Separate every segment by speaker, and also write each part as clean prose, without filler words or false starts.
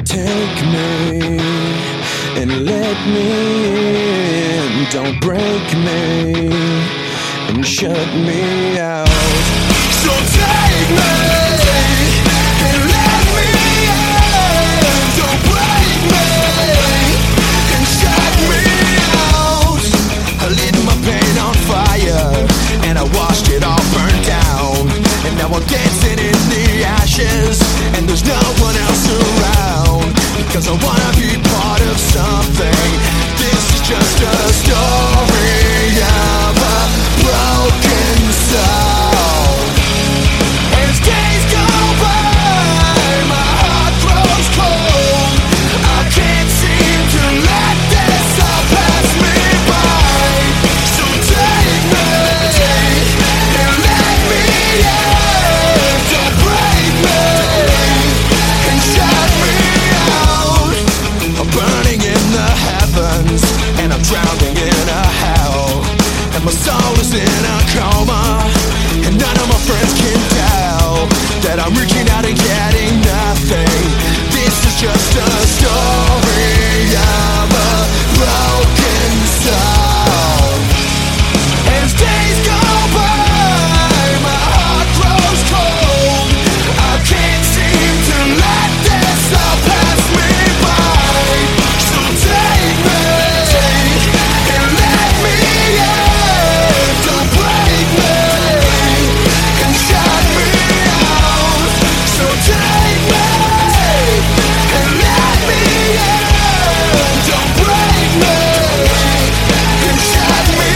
Speaker 1: Take me and let me in. Don't break me and shut me out. So take me and let me in. Don't break me and shut me out. I lit my pain on fire and I watched it all burn down. And now I'm dancing in the ashes and there's no one else around. Because I wanna be part of something. This is just a story of a broken soul. As days go by, my heart grows cold. I can't seem to let this all pass me by. So take me and let me in. Don't break me and shut me out. I'm burning in the heavens and I'm drowning in a hell. And my soul is in a coma and none of my friends can tell that I'm reaching out and getting nothing. This is just a story of a broken soul. As days go by, my heart grows cold. I can't seem to let this all pass me by. So take me and let me in. Don't break me and shut me out. So take me and let me in. Don't break me and shut me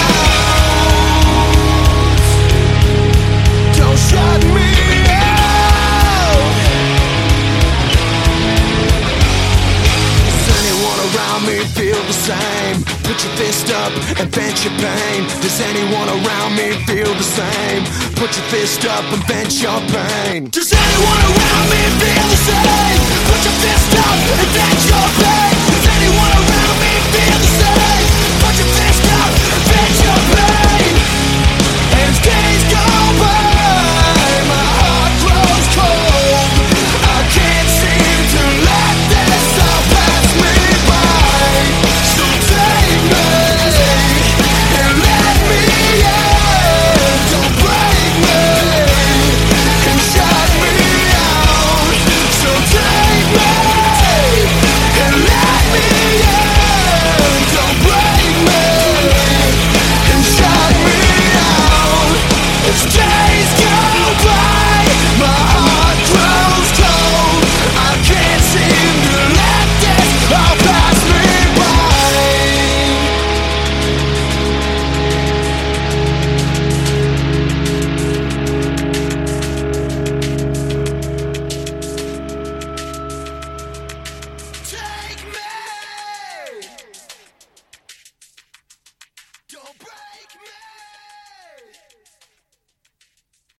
Speaker 1: out. Don't shut me out. Does anyone around me feel the same? Put your fist up and vent your pain. Does anyone around me feel the same? Put your fist up and vent your pain. Does anyone around me